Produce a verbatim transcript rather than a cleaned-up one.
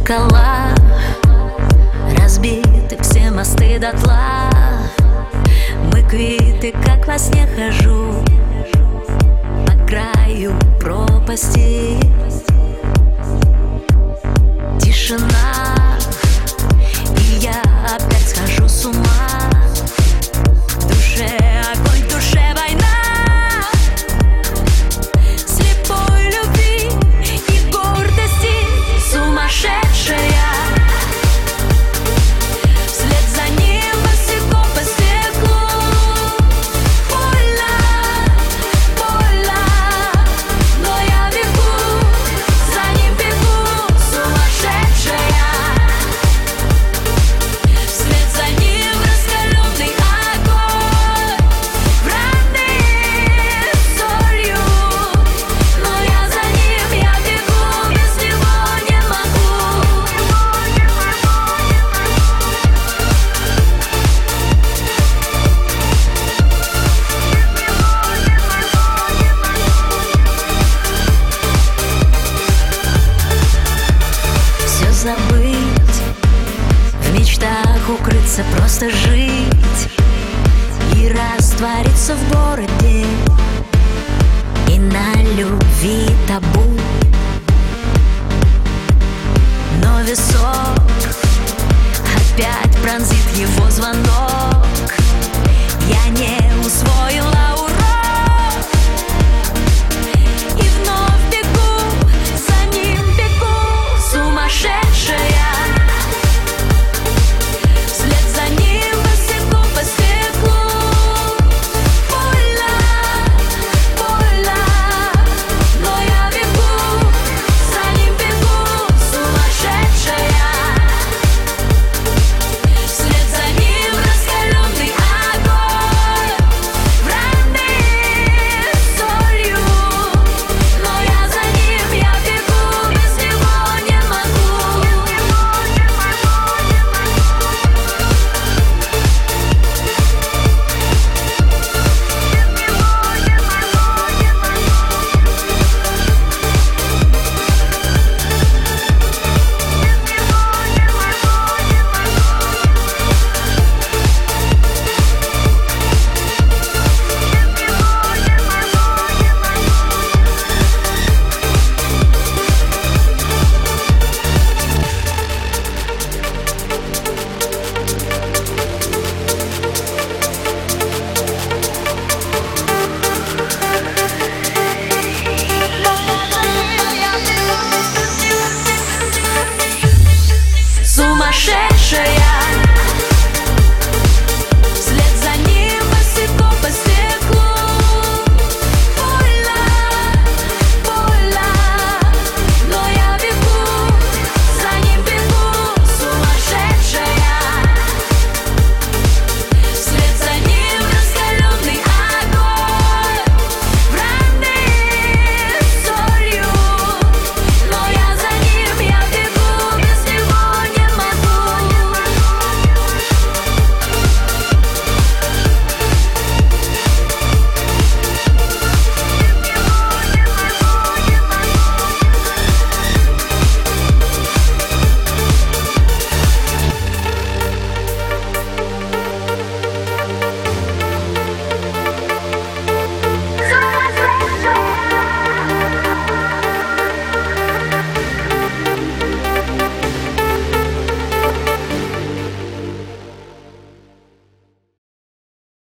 зеркала, разбиты все мосты дотла. Мы квиты, как во сне хожу по краю пропасти. Тишина, и я опять схожу с ума. В душе огонь, в душе война, слепой любви и гордости. Сумасшедшая, вслед за ним босиком по снегу. Больно, больно, но я бегу, за ним бегу. Сумасшедшая, вслед за ним раскаленный огонь, в родные солью. Но я за ним, я бегу, без него не могу. Все забыть, в мечтах укрыться, просто жить и раствориться в городе, и на любви табу.